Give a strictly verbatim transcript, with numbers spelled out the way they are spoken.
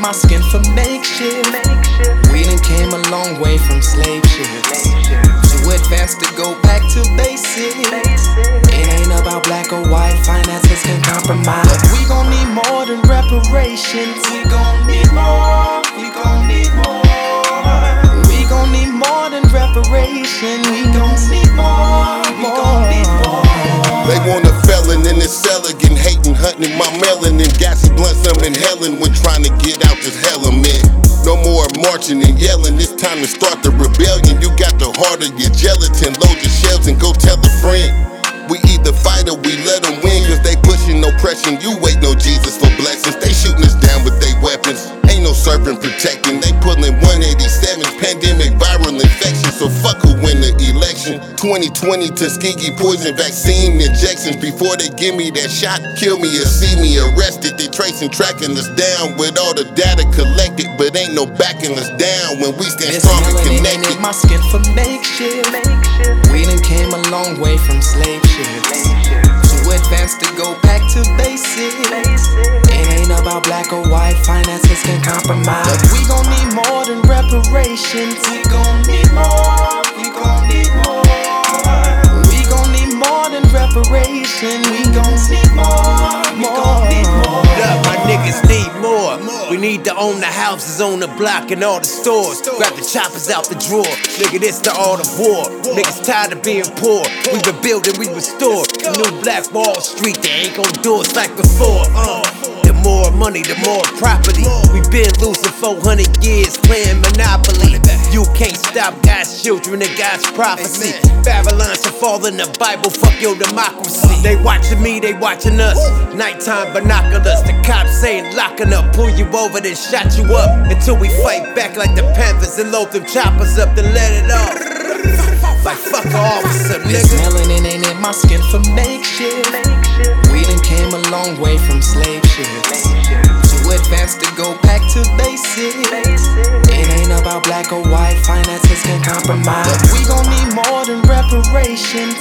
my skin for makeshift. We done came a long way from slave ships. Too advanced to go back to basics. It ain't about black or white, finances can compromise. But we gon' need more than reparations. We gon' need more, we gon' need more. We gon' need more than reparation. We gon' need more, we gon' need more. They want a felon in this cellar, getting hating, hunting my melanin. Gassy blunts, I'm inhaling when trying to get out this hell I'm in. No more marching and yelling, it's time to start the rebellion. You got the heart of your gelatin, load your shells and go tell a friend. We either fight or we let them win, cause they pushing oppression. You wait no Jesus for blessings, they shooting us down with their weapons. Ain't no serpent protecting, they pulling one eighty-sevens, pandemic viral infection. So fuck who win the election. twenty twenty Tuskegee poison vaccine injections. Before they give me that shot, kill me or see me arrested. They tracing, tracking us down with all the data collected, but ain't no backing us down when we stand strong and connected. Ain't my skin for makeshift. We done came a long way from slave ships. Too advanced to go back to basics. It ain't about black or white, finances can compromise. But we gon' need more than reparations. We gon' need more, we gon' need more. We gon' need more than reparation. We gon' need more, we gon' need more. Look, my niggas need more. We need to own the houses on the block and all the stores. Grab the choppers out the drawer. Nigga, this the art of war. Niggas tired of being poor. We rebuild and we restore. The new Black Wall Street, they ain't gon' do us like before. Uh. The more money, the more property. We been losing four hundred years playing Monopoly. You can't stop God's children and God's prophecy. Babylon should fall in the Bible, fuck your democracy. They watching me, they watching us. Nighttime binoculars, the cops saying locking up. Pull you over, then shot you up. Until we fight back like the Panthers and load them choppers up, then let it off. Like fuck a officer, This nigga. melanin ain't in my skin for makeshift. We done came a long way from slave ships. Too advanced to go back to basics. It ain't about black or white, finances can compromise. But we gon' need more than reparations.